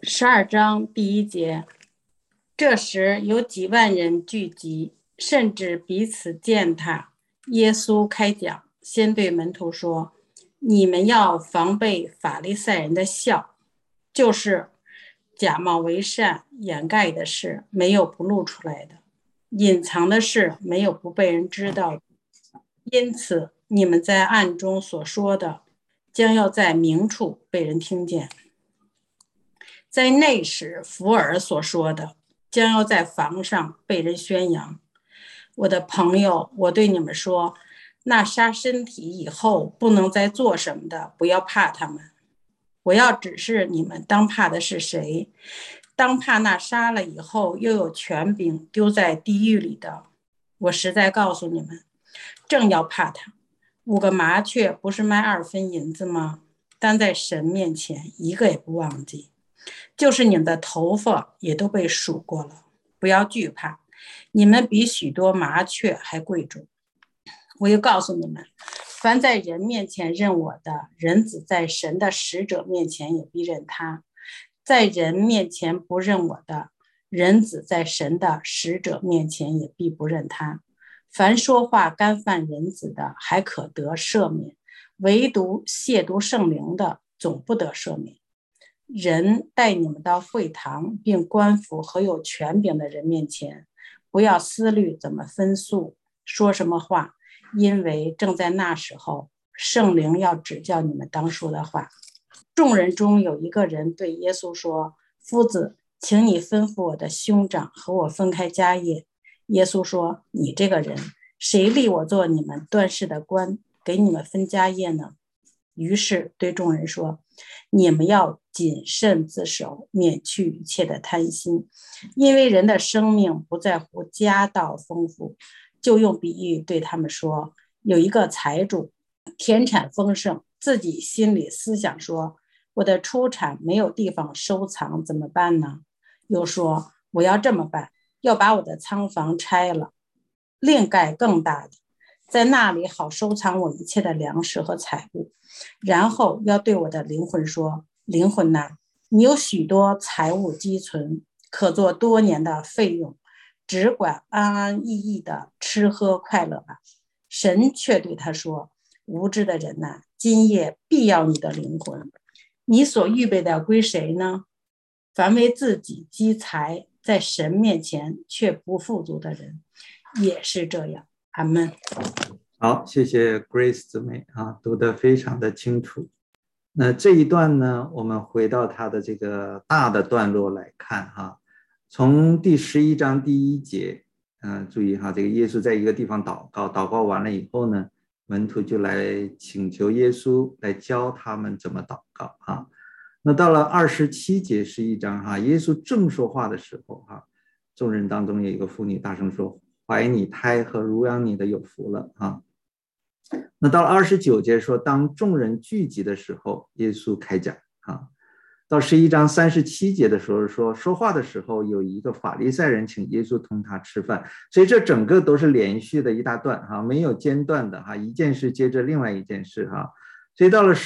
12章1节，这时有几万人聚集，甚至彼此践踏。耶稣开讲，先对门徒说：你们要防备法利赛人的笑，就是假冒为善，掩盖的事没有不露出来的，隐藏的事没有不被人知道的。因此你们在暗中所说的，将要在明处被人听见，在内室福尔所说的，将要在房上被人宣扬。我的朋友，我对你们说，那杀身体以后不能再做什么的，不要怕他们。我要指示你们当怕的是谁，当怕那杀了以后又有权柄丢在地狱里的。我实在告诉你们，正要怕他。5个麻雀不是卖2分银子吗？但在神面前一个也不忘记。就是你们的头发也都被数过了，不要惧怕，你们比许多麻雀还贵重。我又告诉你们，凡在人面前认我的，人子在神的使者面前也必认他；在人面前不认我的，人子在神的使者面前也必不认他。凡说话干犯人子的，还可得赦免；唯独亵渎圣灵的，总不得赦免。人带你们到会堂，并官府和有权柄的人面前，不要思虑怎么分诉，说什么话，因为正在那时候，圣灵要指教你们当说的话。众人中有一个人对耶稣说：夫子，请你吩咐我的兄长和我分开家业。耶稣说：你这个人，谁立我做你们断事的官，给你们分家业呢？于是对众人说：你们要谨慎自守，免去一切的贪心，因为人的生命不在乎家道丰富。就用比喻对他们说：有一个财主，田产丰盛，自己心里思想说：我的出产没有地方收藏，怎么办呢？又说：我要这么办，要把我的仓房拆了，另盖更大的，在那里好收藏我一切的粮食和财物。然后要对我的灵魂说：灵魂哪，你有许多财物积存，可做多年的费用，只管安安逸逸的吃喝快乐吧。神却对他说：无知的人哪，今夜必要你的灵魂，你所预备的归谁呢？凡为自己积财，在神面前却不富足的人，也是这样。阿们。 好，谢谢 Grace 姊妹啊，读得非常的清楚。那这一段呢，我们回到他的这个大的段落来看哈，从第11章第1节，注意哈，这个耶稣在一个地方祷告，祷告完了以后呢，门徒就来请求耶稣来教他们怎么祷告哈。那到了27节11章哈，耶稣正说话的时候哈，众人当中有一个妇女大声说：怀你胎和乳养你的有福了啊。那到了29节说，当众人聚集的时候，耶稣开讲啊。到11章37节的时候说话的时候，有一个法利赛人请耶稣同他吃饭，所以这整个都是连续的一大段哈，没有间断的哈，一件事接着另外一件事哈。所以到了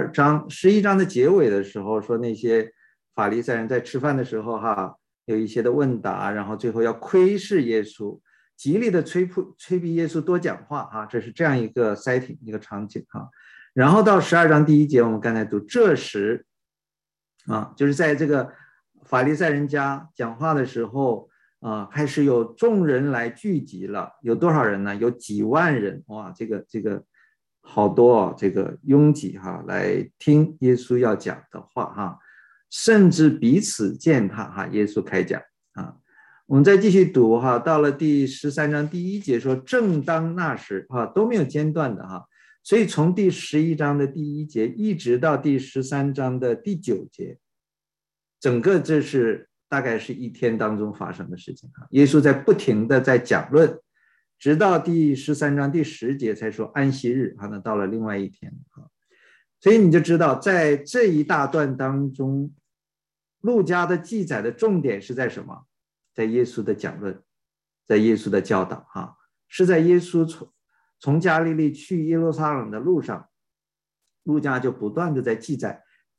11章的结尾的时候，说那些法利赛人在吃饭的时候哈，有一些的问答，然后最后要窥视耶稣，极力的催逼耶稣多讲话啊，这是这样一个 setting 一个场景啊。然后到12章第1节，我们刚才读，这时啊，就是在这个法利赛人家讲话的时候啊，开始有众人来聚集了，有多少人呢？有几万人，哇，这个好多哦，这个拥挤哈，来听耶稣要讲的话哈，甚至彼此践踏哈，耶稣开讲啊。我们再继续读哈，到了第13章第1节说，正当那时哈，都没有间断的哈，所以从第11章的第1节一直到第13章的第9节，整个这是大概是一天当中发生的事情哈。耶稣在不停的在讲论，直到第13章第10节才说安息日哈，那到了另外一天哈。所以你就知道，在这一大段当中，路加的记载的重点是在什么？在耶稣的讲论，在耶稣的教导哈，是在耶稣从加利利去耶路撒冷的路上，路加就不断的在记载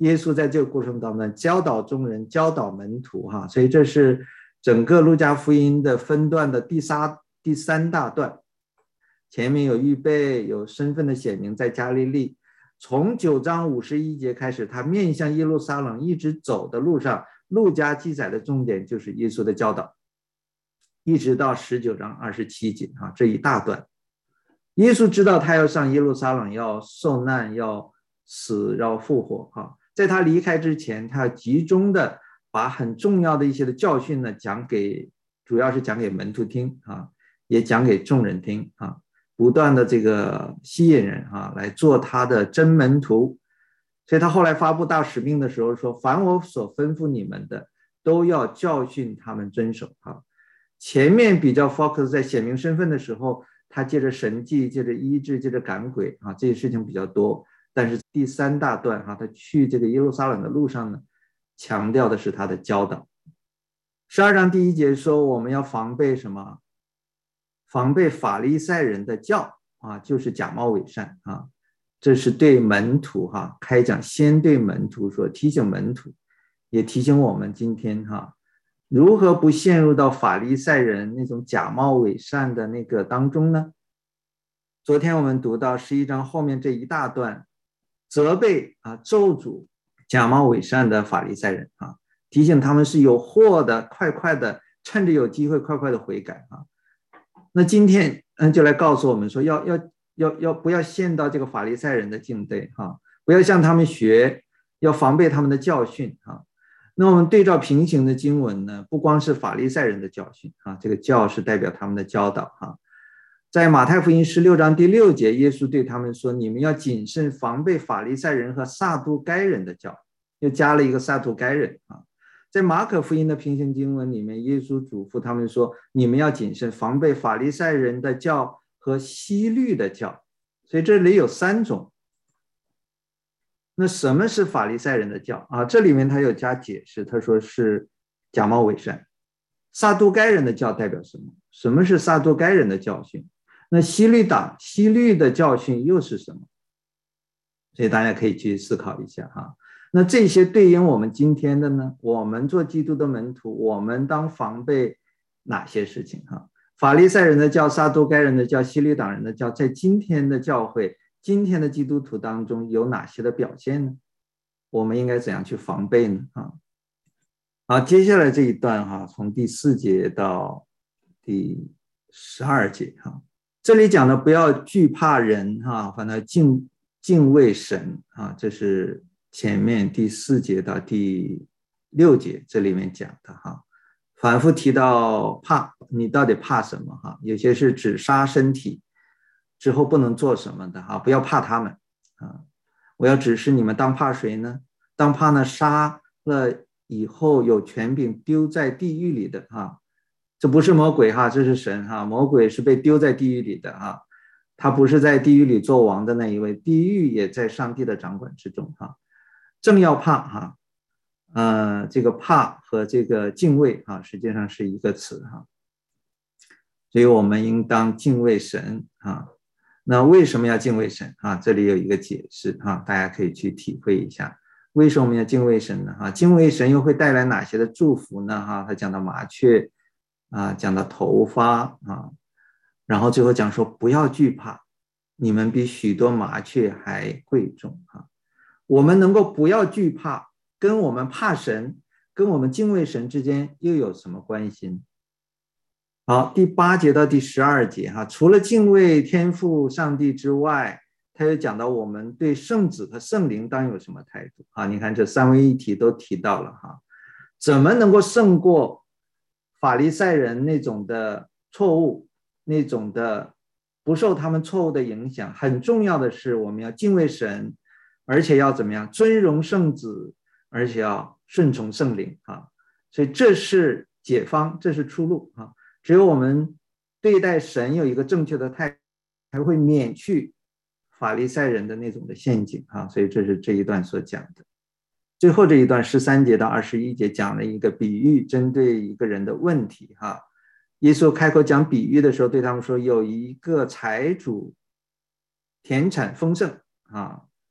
耶稣在这个过程当中教导众人，教导门徒哈，所以这是整个路加福音的分段的第三大段。前面有预备，有身份的显明在加利利，从9章51节开始，他面向耶路撒冷一直走的路上，路加记载的重点就是耶稣的教导，一直到19章27节这一大段。耶稣知道他要上耶路撒冷，要受难，要死，要复活在他离开之前，他要集中的把很重要的一些的教训呢主要是讲给门徒听也讲给众人听不断的这个吸引人来做他的真门徒。所以他后来发布大使命的时候说，凡我所吩咐你们的，都要教训他们遵守前面比较 focus 在显明身份的时候，他借着神迹，借着医治，借着赶鬼这些事情比较多。但是第三大段他去这个耶路撒冷的路上呢，强调的是他的教导。12章第1节说，我们要防备什么？防备法利赛人的教就是假冒伪善这是对门徒开讲，先对门徒说，提醒门徒，也提醒我们今天如何不陷入到法利赛人那种假冒伪善的那个当中呢？昨天我们读到11章后面这一大段，责备咒诅假冒伪善的法利赛人提醒他们是有祸的，快的趁着有机会快的悔改那今天就来告诉我们说，要不要陷到这个法利赛人的境地不要向他们学，要防备他们的教训那我们对照平行的经文呢，不光是法利赛人的教训这个教是代表他们的教导在马太福音16章第6节，耶稣对他们说，你们要谨慎防备法利赛人和撒都该人的教，又加了一个撒都该人在马可福音的平行经文里面，耶稣嘱咐他们说，你们要谨慎防备法利赛人的教和希律的教。所以这里有3种。那什么是法利赛人的教这里面他有加解释，他说是假冒伪善。撒都该人的教代表什么？什么是撒都该人的教训？那希律的教训又是什么？所以大家可以去思考一下那这些对应我们今天的呢？我们做基督的门徒，我们当防备哪些事情法利赛人的教、撒都该人的教、希律党人的教，在今天的教会、今天的基督徒当中有哪些的表现呢？我们应该怎样去防备呢好，接下来这一段从第4节到第12节这里讲的不要惧怕人反正敬畏神这是前面第4节到第6节这里面讲的反复提到怕，你到底怕什么有些是指杀身体之后不能做什么的不要怕他们我要指示你们，当怕谁呢？当怕那杀了以后有权柄丢在地狱里的这不是魔鬼这是神魔鬼是被丢在地狱里的他不是在地狱里做王的那一位，地狱也在上帝的掌管之中正要怕这个怕和这个敬畏实际上是一个词所以我们应当敬畏神那为什么要敬畏神这里有一个解释大家可以去体会一下，为什么我们要敬畏神呢敬畏神又会带来哪些的祝福呢他讲到麻雀讲到头发然后最后讲说不要惧怕，你们比许多麻雀还贵重我们能够不要惧怕，跟我们怕神，跟我们敬畏神之间又有什么关系呢？好，第8节到第12节除了敬畏天父上帝之外，他又讲到我们对圣子和圣灵当有什么态度你看这3位一体都提到了怎么能够胜过法利赛人那种的错误，那种的不受他们错误的影响？很重要的是我们要敬畏神，而且要怎么样？尊荣圣子，而且要顺从圣灵所以这是解方，这是出路只有我们对待神有一个正确的态度，才会免去法利赛人的那种的陷阱所以这是这一段所讲的。最后这一段13节到21节讲了一个比喻，针对一个人的问题耶稣开口讲比喻的时候，对他们说，有一个财主田产丰盛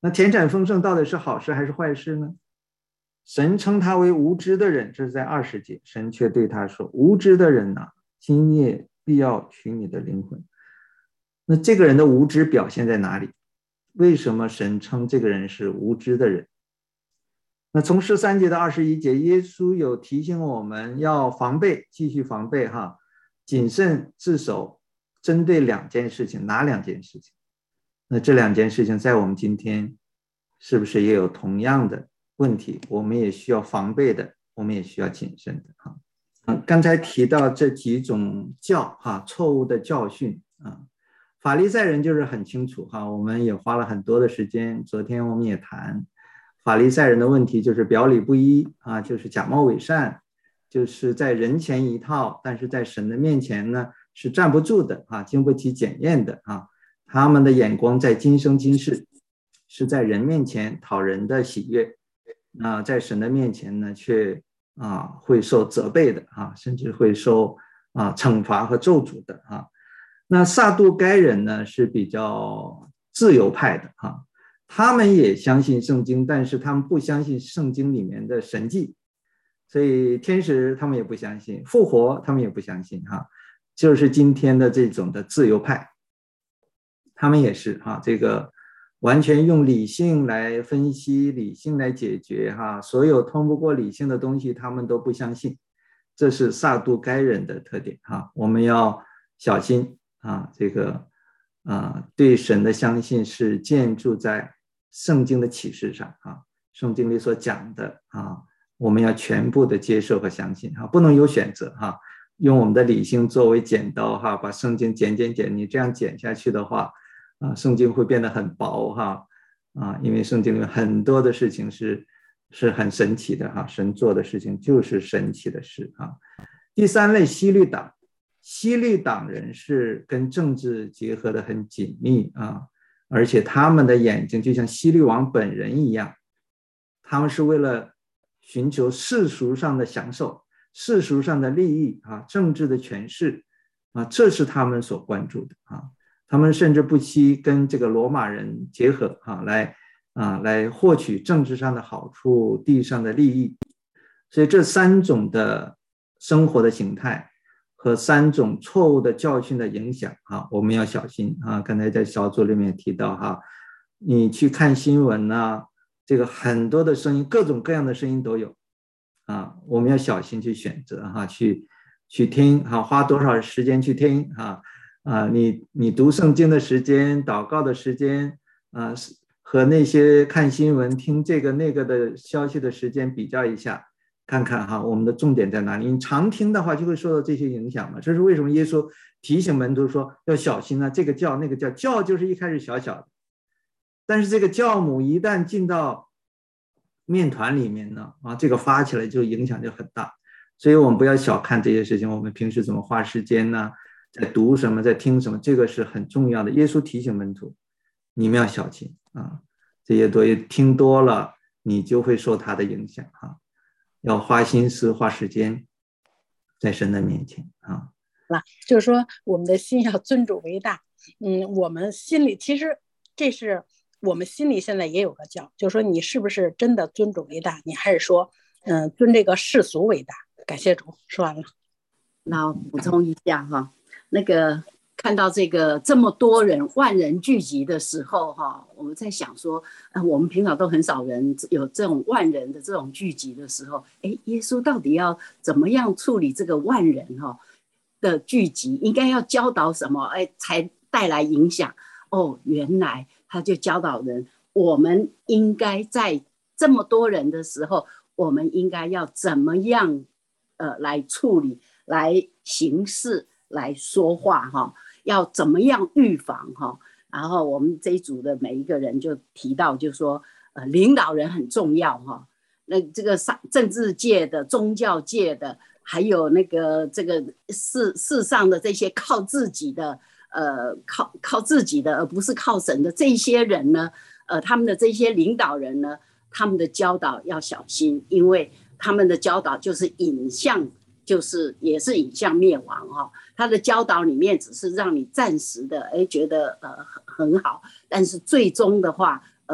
那田产丰盛到底是好事还是坏事呢？神称他为无知的人，这是在20节，神却对他说：无知的人啊，今夜必要取你的灵魂。那这个人的无知表现在哪里？为什么神称这个人是无知的人？那从13节到21节，耶稣有提醒我们要防备，继续防备哈，谨慎自守，针对2件事情。哪2件事情？那这2件事情在我们今天是不是也有同样的问题？我们也需要防备的，我们也需要谨慎的哈。刚才提到这几种错误的教训啊，法利赛人就是很清楚哈，我们也花了很多的时间，昨天我们也谈法利赛人的问题，就是表里不一啊，就是假冒伪善，就是在人前一套，但是在神的面前呢是站不住的啊，经不起检验的啊。他们的眼光在今生今世，是在人面前讨人的喜悦，那在神的面前呢却会受责备的啊，甚至会受惩罚和咒诅的啊。那撒杜该人呢是比较自由派的啊，他们也相信圣经，但是他们不相信圣经里面的神迹，所以天使他们也不相信，复活他们也不相信哈，就是今天的这种的自由派，他们也是这个完全用理性来分析，理性来解决所有通不过理性的东西他们都不相信，这是撒杜该人的特点我们要小心这个对神的相信是建筑在圣经的启示上圣经里所讲的我们要全部的接受和相信不能有选择用我们的理性作为剪刀把圣经剪，你这样剪下去的话圣经会变得很薄因为圣经里面很多的事情是很神奇的神做的事情就是神奇的事第3类希律党，希律党人是跟政治结合的很紧密而且他们的眼睛就像希律王本人一样，他们是为了寻求世俗上的享受，世俗上的利益政治的权势这是他们所关注的他们甚至不惜跟这个罗马人结合来获取政治上的好处，地上的利益。所以这3种的生活的形态和3种错误的教训的影响我们要小心刚才在小组里面提到你去看新闻这个很多的声音，各种各样的声音都有我们要小心去选择去听花多少时间去听你读圣经的时间，祷告的时间和那些看新闻听这个那个的消息的时间比较一下，看看我们的重点在哪里。你常听的话就会受到这些影响嘛，这是为什么耶稣提醒门徒说要小心这个酵那个酵，酵就是一开始小小的，但是这个酵母一旦进到面团里面呢这个发起来就影响就很大。所以我们不要小看这些事情，我们平时怎么花时间呢，在读什么，在听什么，这个是很重要的。耶稣提醒门徒你们要小心这些东西听多了你就会受他的影响要花心思花时间在神的面前就是说我们的心要尊主为大我们心里其实这是我们心里现在也有个教，就是说你是不是真的尊主为大，你还是说尊这个世俗为大。感谢主，说完了。 那补充一下那个看到这么多人万人聚集的时候我们在想说我们平常都很少人有这种万人的这种聚集的时候耶稣到底要怎么样处理这个万人的聚集，应该要教导什么才带来影响原来他就教导人我们应该在这么多人的时候我们应该要怎么样来处理，来行事，来说话要怎么样预防然后我们这一组的每一个人就提到，就说领导人很重要那这个政治界的、宗教界的，还有那个这个世上的这些靠自己的靠自己的而不是靠神的这些人呢他们的这些领导人呢，他们的教导要小心，因为他们的教导就是引向，就是也是引向灭亡他的教导里面只是让你暂时的觉得很好，但是最终的话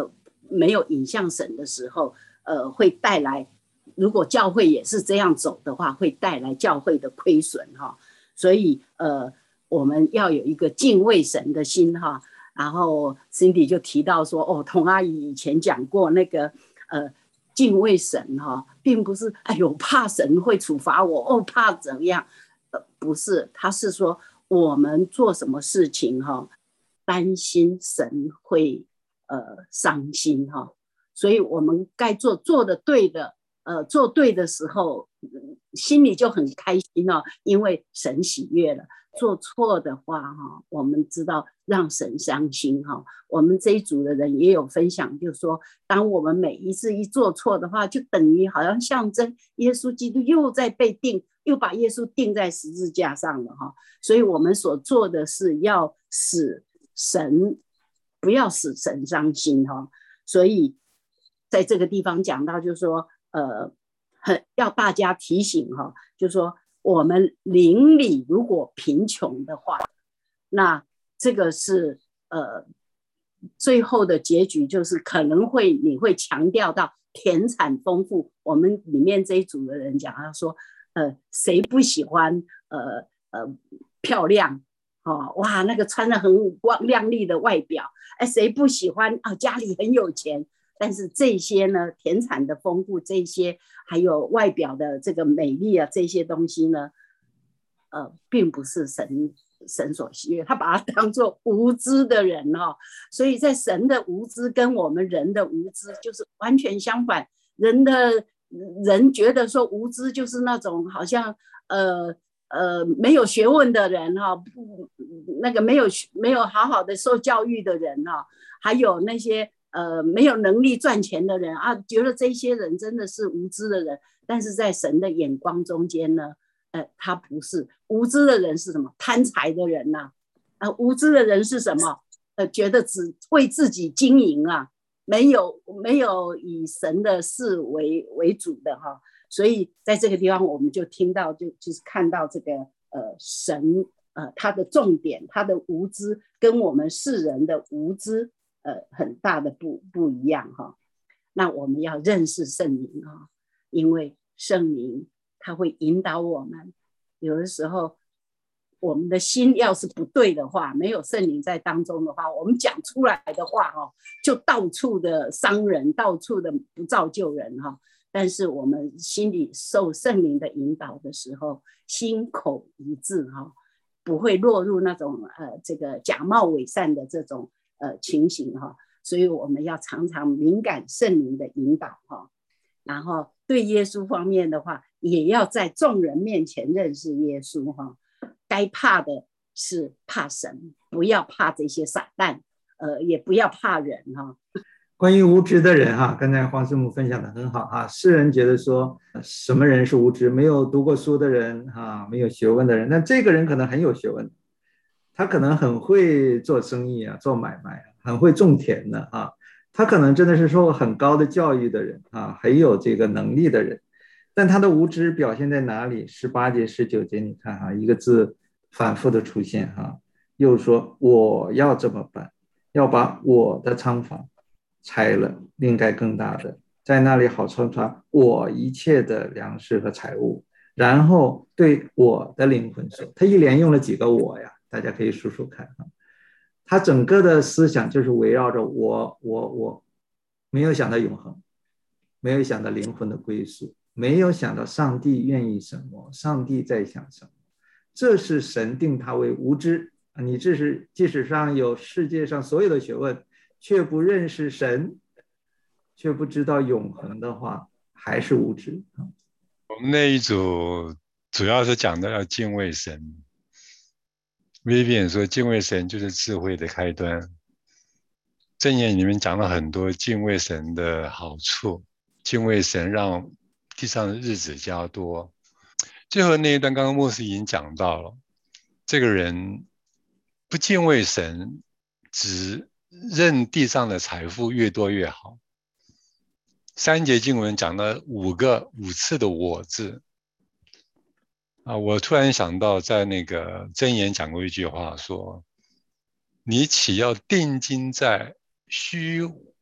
没有引向神的时候，会带来，如果教会也是这样走的话，会带来教会的亏损哈。所以我们要有一个敬畏神的心哈。然后 Cindy 就提到说，童阿姨以前讲过那个敬畏神哈，并不是哎呦怕神会处罚我怕怎么样，不是，他是说我们做什么事情哈，担心神会伤心哈，所以我们该做的对的，做对的时候，心里就很开心哦，因为神喜悦了。做错的话哈，我们知道让神伤心哈。我们这一组的人也有分享，就是说，当我们每一次一做错的话，就等于好像象征耶稣基督又在被钉，又把耶稣钉在十字架上了哈。所以我们所做的是要使神，不要使神伤心哈。所以在这个地方讲到，就是说，要大家提醒哈，就是说，我们邻里如果贫穷的话，那这个是最后的结局，就是可能你会强调到田产丰富。我们里面这一组的人讲，他说谁不喜欢漂亮哇，那个穿得很光亮丽的外表，谁不喜欢家里很有钱？但是这些呢，田产的丰富，这些还有外表的这个美丽啊，这些东西呢，并不是神所喜悦，他把它当作无知的人所以在神的无知跟我们人的无知就是完全相反。人觉得说无知就是那种好像没有学问的人那个没有好好的受教育的人还有那些没有能力赚钱的人觉得这些人真的是无知的人。但是在神的眼光中间呢，他不是无知的人。是什么？贪财的人无知的人是什么？觉得只为自己经营没有以神的事为主的所以在这个地方我们就听到就是看到这个神他的重点，他的无知跟我们世人的无知很大的不一样那我们要认识圣灵因为圣灵他会引导我们。有的时候我们的心要是不对的话，没有圣灵在当中的话，我们讲出来的话就到处的伤人，到处的不造就人但是我们心里受圣灵的引导的时候，心口一致不会落入那种这个假冒伪善的这种情形所以我们要常常敏感圣灵的引导然后对耶稣方面的话，也要在众人面前认识耶稣该怕的是怕神，不要怕这些撒旦，也不要怕人关于无知的人刚才黄师母分享的很好世人觉得说什么人是无知？没有读过书的人没有学问的人。那这个人可能很有学问，他可能很会做生意做买卖很会种田的他可能真的是受过很高的教育的人很有这个能力的人。但他的无知表现在哪里？18节19节你看一个字反复的出现又说我要这么办，要把我的仓房拆了，另盖更大的，在那里好存藏我一切的粮食和财物，然后对我的灵魂说。他一连用了几个我呀？大家可以数数看他整个的思想就是围绕着我，没有想到永恒，没有想到灵魂的归宿，没有想到上帝愿意什么，上帝在想什么。这是神定他为无知。你即使上有世界上所有的学问，却不认识神，却不知道永恒的话，还是无知。 我们那一组主要是讲的要敬畏神。Vivian 说敬畏神就是智慧的开端。箴言里面讲了很多敬畏神的好处，敬畏神让地上的日子加多。最后那一段刚刚牧师已经讲到了，这个人不敬畏神，只认地上的财富越多越好。3节经文讲了5次的我字我突然想到在那个箴言讲过一句话说，你岂要定睛在虚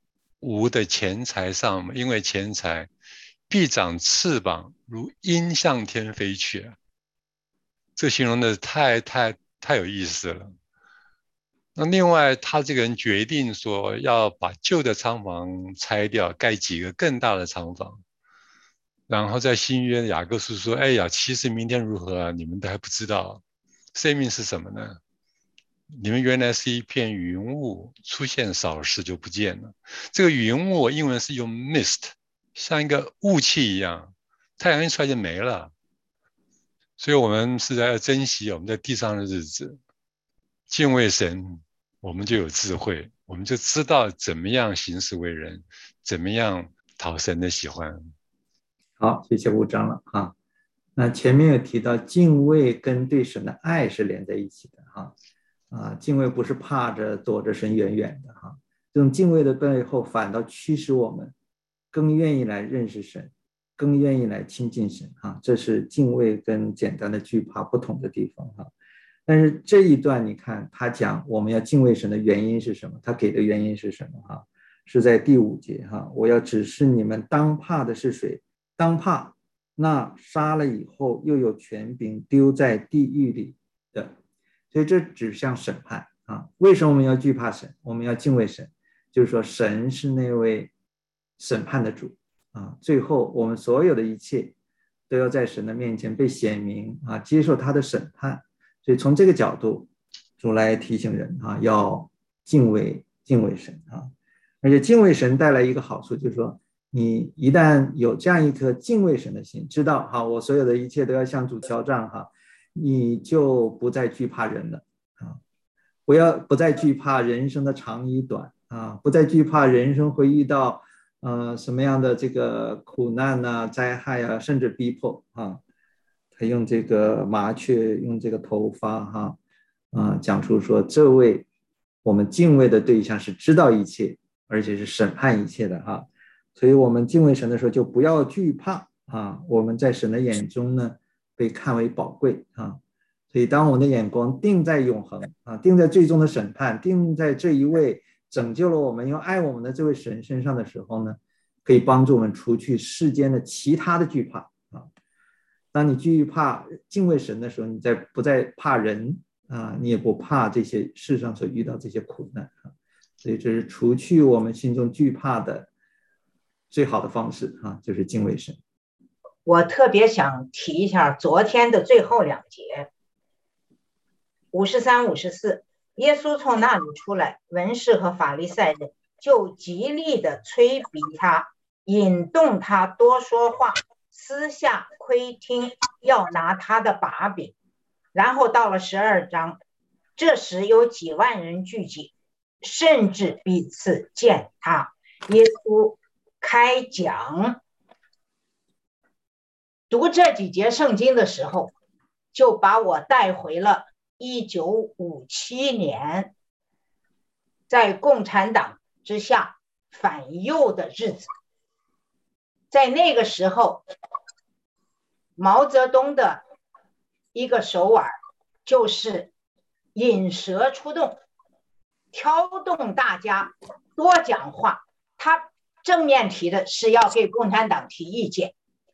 无的钱财上，因为钱财必长翅膀，如鹰向天飞去。这形容的太有意思了。那另外，他这个人决定说要把旧的仓房拆掉，盖几个更大的仓房。然后在新约雅各书说：“哎呀，其实明天如何啊？你们都还不知道。生命是什么呢？你们原来是一片云雾，出现少时就不见了。这个云雾英文是用 mist， 像一个雾气一样，太阳一出来就没了。所以我们是在要珍惜我们在地上的日子，敬畏神，我们就有智慧，我们就知道怎么样行事为人，怎么样讨神的喜欢。” 好，谢谢吴长老哈。那前面有提到敬畏跟对神的爱是连在一起的哈。敬畏不是怕着躲着神远远的哈，这种敬畏的背后反倒驱使我们更愿意来认识神，更愿意来亲近神哈。这是敬畏跟简单的惧怕不同的地方哈。但是这一段你看他讲我们要敬畏神的原因是什么，他给的原因是什么哈？是在第5节哈。我要指示你们当怕的是谁，当怕那杀了以后又有权柄丢在地狱里的。所以这指向审判啊。为什么我们要惧怕神，我们要敬畏神，就是说神是那位审判的主啊。最后我们所有的一切都要在神的面前被显明啊，接受他的审判。所以从这个角度主来提醒人啊，要敬畏神啊。而且敬畏神带来一个好处，就是说你一旦有这样一颗敬畏神的心，知道哈，我所有的一切都要向主交账哈，你就不再惧怕人了啊，不再惧怕人生的长与短啊，不再惧怕人生会遇到什么样的这个苦难啊、灾害啊，甚至逼迫啊。他用这个麻雀，用这个头发哈讲出说，这位我们敬畏的对象是知道一切，而且是审判一切的哈。所以我们敬畏神的时候就不要惧怕啊，我们在神的眼中呢被看为宝贵啊。所以当我们的眼光定在永恒啊，定在最终的审判，定在这一位拯救了我们又爱我们的这位神身上的时候呢，可以帮助我们除去世间的其他的惧怕啊。当你惧怕敬畏神的时候，你不再怕人啊，你也不怕这些世上所遇到这些苦难啊。所以这是除去我们心中惧怕的最好的方式啊，就是敬畏神。 我特别想提一下昨天的最后2节53、54，耶稣从那里出来，文士和法利赛人就极力的催逼他，引动他多说话，私下窥听，要拿他的把柄。然后到了12章，这时有几万人聚集，甚至彼此践踏。耶稣开讲，读这几节圣经的时候，就把我带回了1957年，在共产党之下反右的日子。在那个时候，毛泽东的一个手腕就是引蛇出洞，挑动大家多讲话。他正面提的是要给共产党提意见，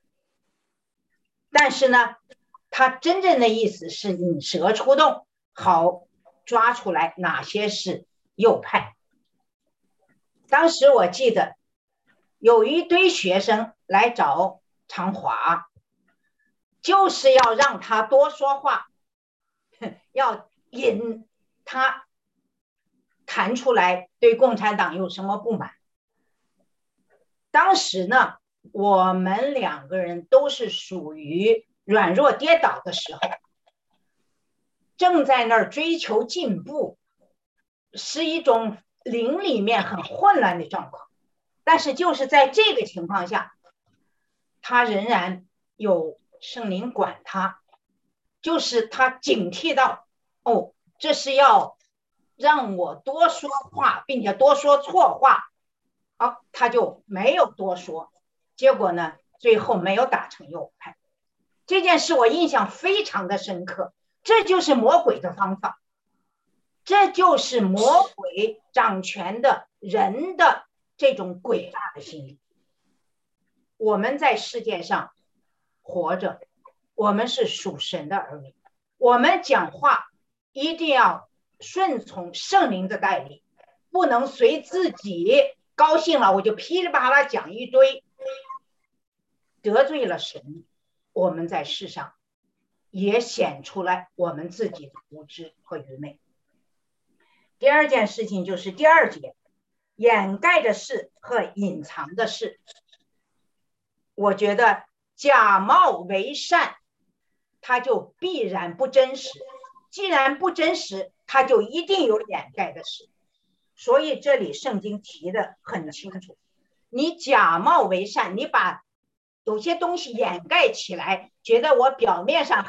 但是呢，他真正的意思是引蛇出洞，好抓出来哪些是右派。当时我记得有一堆学生来找常华，就是要让他多说话，要引他谈出来对共产党有什么不满。当时呢，我们2个人都是属于软弱跌倒的时候，正在那儿追求进步，是一种灵里面很混乱的状况。但是就是在这个情况下，他仍然有圣灵管他，就是他警惕到，这是要让我多说话，并且多说错话。他就没有多说，结果呢，最后没有打成右派。这件事我印象非常的深刻，这就是魔鬼的方法，这就是魔鬼掌权的人的这种诡诈的心理。我们在世界上活着，我们是属神的儿女，我们讲话一定要顺从圣灵的带领，不能随自己高兴了我就噼里啪啦讲一堆，得罪了神，我们在世上也显出来我们自己的无知和愚昧。第二件事情就是第二节，掩盖的事和隐藏的事。我觉得假冒为善，它就必然不真实，既然不真实，它就一定有掩盖的事。所以这里圣经提的很清楚，你假冒为善，你把有些东西掩盖起来，觉得我表面上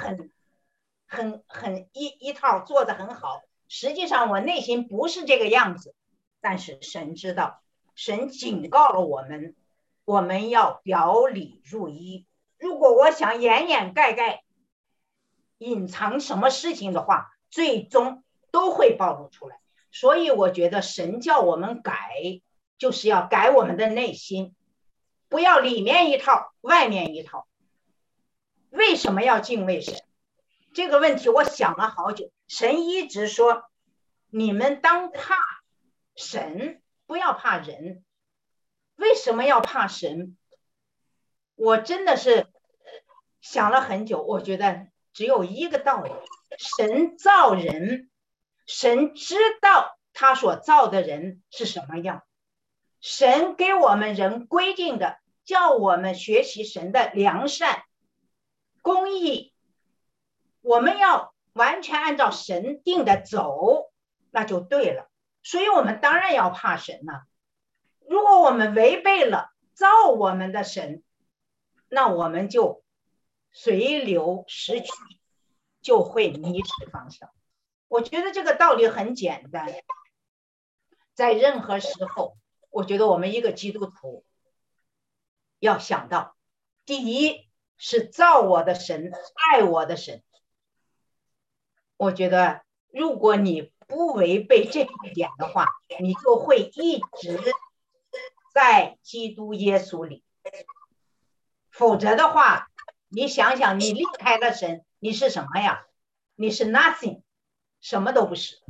一套做得很好，实际上我内心不是这个样子。但是神知道，神警告了我们，我们要表里如一。如果我想掩掩盖盖隐藏什么事情的话，最终都会暴露出来。所以我觉得神叫我们改，就是要改我们的内心，不要里面一套外面一套。为什么要敬畏神？这个问题我想了好久，神一直说你们当怕神，不要怕人。为什么要怕神？我真的是想了很久，我觉得只有一个道理，神造人，神知道他所造的人是什么样，神给我们人规定的，叫我们学习神的良善公义，我们要完全按照神定的走，那就对了。所以我们当然要怕神了。如果我们违背了造我们的神，那我们就随流失去，就会迷失方向。我觉得这个道理很简单，在任何时候，我觉得我们一个基督徒要想到，第一是造我的神，爱我的神。我觉得如果你不违背这一点的话，你就会一直在基督耶稣里。否则的话，你想想，你离开了神，你是什么呀？你是 nothing， 什么都不是。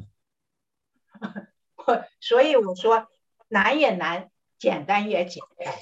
所以我说难也难，简单也简单。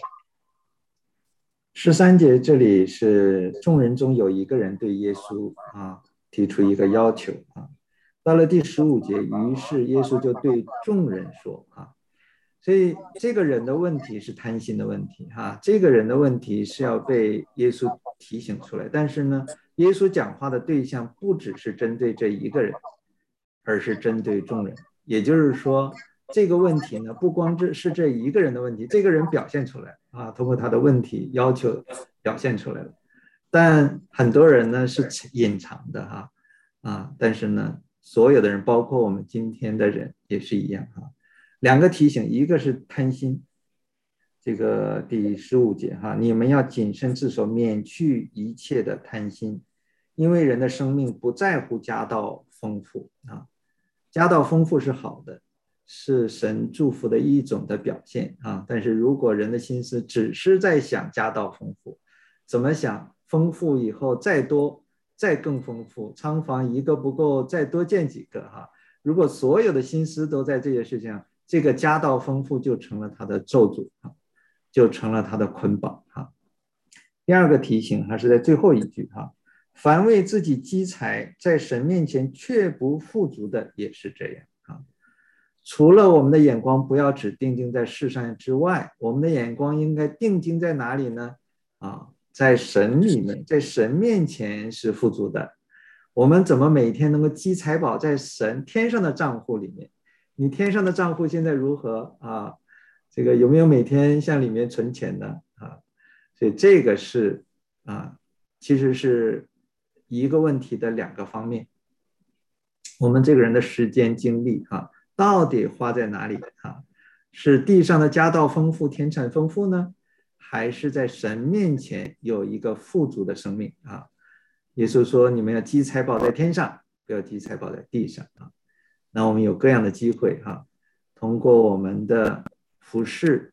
13节这里是众人中有一个人对耶稣提出一个要求到了第15节，于是耶稣就对众人说所以这个人的问题是贪心的问题这个人的问题是要被耶稣提醒出来。但是呢，耶稣讲话的对象不只是针对这一个人，而是针对众人。也就是说，这个问题呢，不光是这一个人的问题，这个人表现出来通过他的问题要求表现出来了，但很多人呢是隐藏的但是呢，所有的人，包括我们今天的人也是一样两个提醒，一个是贪心，这个第15节你们要谨慎自守，免去一切的贪心，因为人的生命不在乎家道丰富家道丰富是好的，是神祝福的一种的表现但是如果人的心思只是在想家道丰富，怎么想丰富以后再多再更丰富，仓房一个不够再多建几个如果所有的心思都在这些事情上，这个家道丰富就成了他的咒诅就成了他的捆绑第二个提醒还是在最后一句凡为自己积财，在神面前却不富足的也是这样除了我们的眼光不要只定睛在世上之外，我们的眼光应该定睛在哪里呢在神里面，在神面前是富足的。我们怎么每天能够积财宝在神天上的账户里面？你天上的账户现在如何这个有没有每天向里面存钱呢所以这个是其实是一个问题的两个方面。我们这个人的时间精力到底花在哪里是地上的家道丰富田产丰富呢，还是在神面前有一个富足的生命耶稣说你们要积财宝在天上，不要积财宝在地上那我们有各样的机会通过我们的服事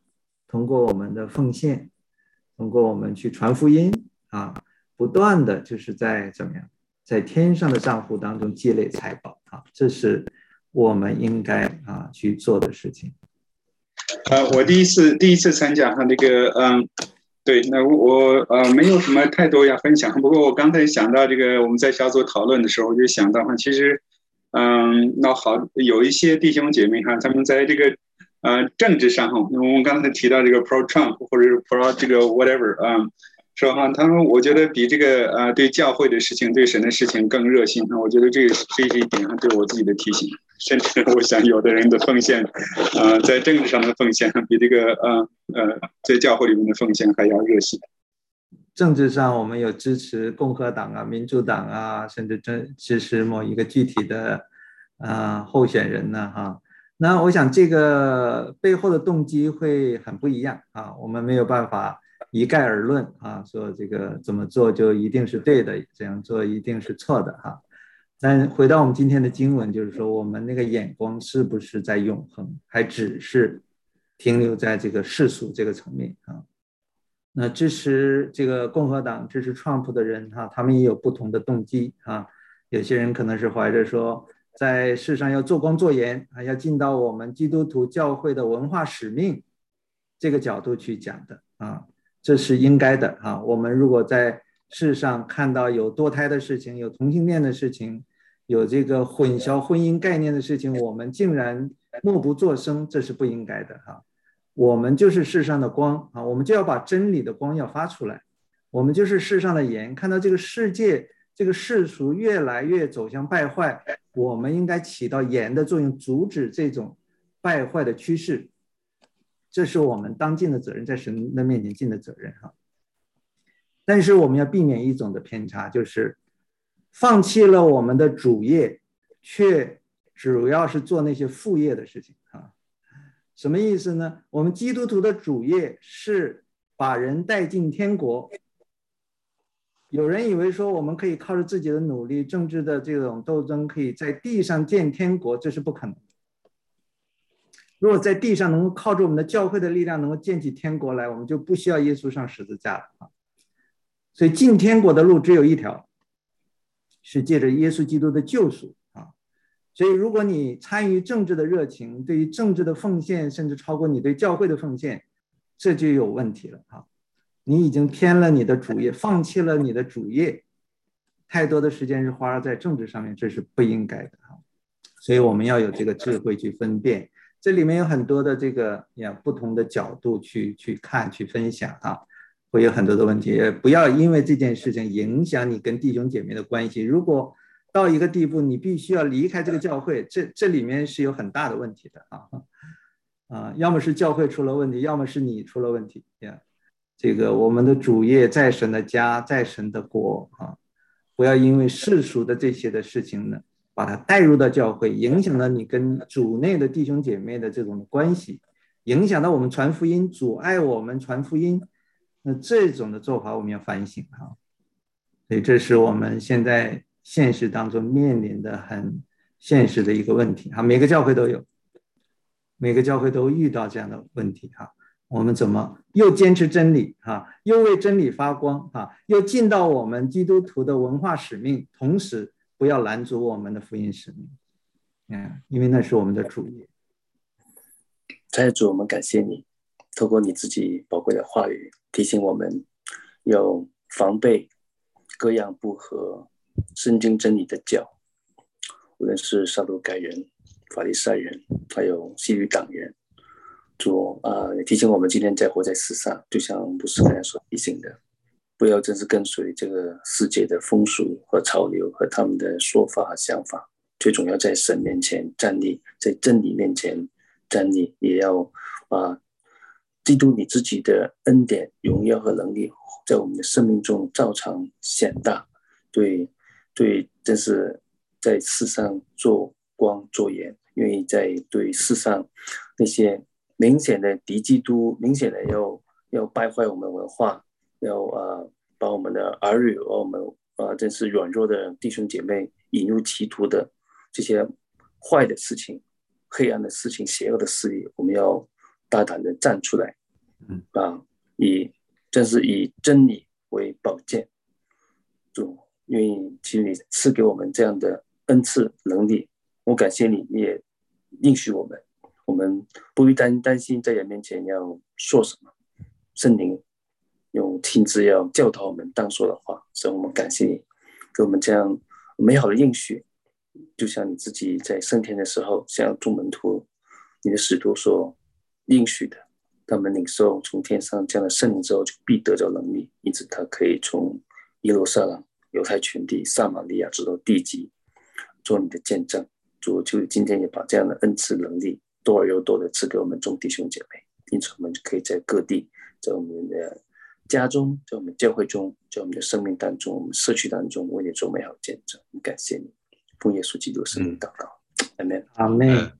通过我们的奉献，通过我们去传福音啊，不断的就是在怎么样，在天上的账户当中积累财宝啊，这是我们应该去做的事情。 我第一次参加那个对，那我没有什么太多要分享，不过我刚才想到这个我们在小组讨论的时候，我就想到其实那好有一些弟兄姐妹他们在这个政治上我们刚才提到这个 pro Trump 或者是 pro 这个 whatever 说他们我觉得比这个对教会的事情对神的事情更热心我觉得这是一点对我自己的提醒，甚至我想有的人的奉献在政治上的奉献比这个在教会里面的奉献还要热心。 政治上我们有支持共和党啊、民主党啊，甚至支持某一个具体的候选人呢那我想这个背后的动机会很不一样我们没有办法一概而论说这个怎么做就一定是对的，这样做一定是错的但回到我们今天的经文，就是说我们那个眼光是不是在永恒，还只是停留在这个世俗这个层面那支持这个共和党、支持 Trump 的人他们也有不同的动机有些人可能是怀着说在世上要做光做盐要尽到我们基督徒教会的文化使命这个角度去讲的这是应该的我们如果在世上看到有堕胎的事情，有同性恋的事情，有这个混淆婚姻概念的事情，我们竟然默不作声，这是不应该的我们就是世上的光我们就要把真理的光要发出来，我们就是世上的盐，看到这个世界这个世俗越来越走向败坏，我们应该起到盐的作用，阻止这种败坏的趋势，这是我们当尽的责任，在神的面前尽的责任但是我们要避免一种的偏差，就是放弃了我们的主业，却主要是做那些副业的事情什么意思呢？我们基督徒的主业是把人带进天国。有人以为说我们可以靠着自己的努力，政治的这种斗争，可以在地上建天国，这是不可能的。如果在地上能够靠着我们的教会的力量能够建起天国来，我们就不需要耶稣上十字架了所以进天国的路只有一条，是借着耶稣基督的救赎所以如果你参与政治的热情，对于政治的奉献甚至超过你对教会的奉献，这就有问题了你已经偏了你的主业，放弃了你的主业，太多的时间是花在政治上面，这是不应该的所以我们要有这个智慧去分辨，这里面有很多的这个不同的角度去看去分享会有很多的问题，也不要因为这件事情影响你跟弟兄姐妹的关系。如果到一个地步你必须要离开这个教会，这里面是有很大的问题的要么是教会出了问题，要么是你出了问题这个我们的主业在神的家，在神的国不要因为世俗的这些的事情呢，把它带入到教会，影响了你跟主内的弟兄姐妹的这种关系，影响到我们传福音，阻碍我们传福音，那这种的做法我们要反省所以这是我们现在现实当中面临的很现实的一个问题每个教会都有，每个教会都遇到这样的问题我们怎么又坚持真理又为真理发光又尽到我们基督徒的文化使命，同时不要拦阻我们的福音使命因为那是我们的主业。 在主，我们感谢你透过你自己宝贵的话语提醒我们有防备各样不合圣经真理的教，无论是撒都该人、法利赛人，还有希律党人。主也提醒我们今天在活在世上，就像牧师刚才所提醒的，不要真是跟随这个世界的风俗和潮流和他们的说法和想法，最重要在神面前站立，在真理面前站立，也要基督你自己的恩典、荣耀和能力在我们的生命中照常显大。对，真是在世上做光做盐，愿意在对世上那些明显的敌基督，明显的要败坏我们文化，要把我们的儿女，我们真是软弱的弟兄姐妹引入歧途的这些坏的事情、黑暗的事情、邪恶的势力，我们要大胆的站出来， 正是以真理为宝剑。主愿意请你赐给我们这样的恩赐能力，我感谢你，你也应许我们不必担心在人面前要说什么，圣灵用亲自要教导我们当说的话，所以我们感谢你给我们这样美好的应许，就像你自己在升天的时候向众门徒你的使徒所应许的，他们领受从天上降了圣灵之后就必得着能力，因此他可以从耶路撒冷、犹太全地、撒玛利亚直到地极做你的见证。主就今天也把这样的恩赐能力多而又多的赐给我们众弟兄姐妹，因此我们就可以在各地，在我们的家中，在我们教会中，在我们的生命当中，我们社区当中为你做美好见证。感谢你，奉耶稣基督圣名祷告，阿们。 阿们。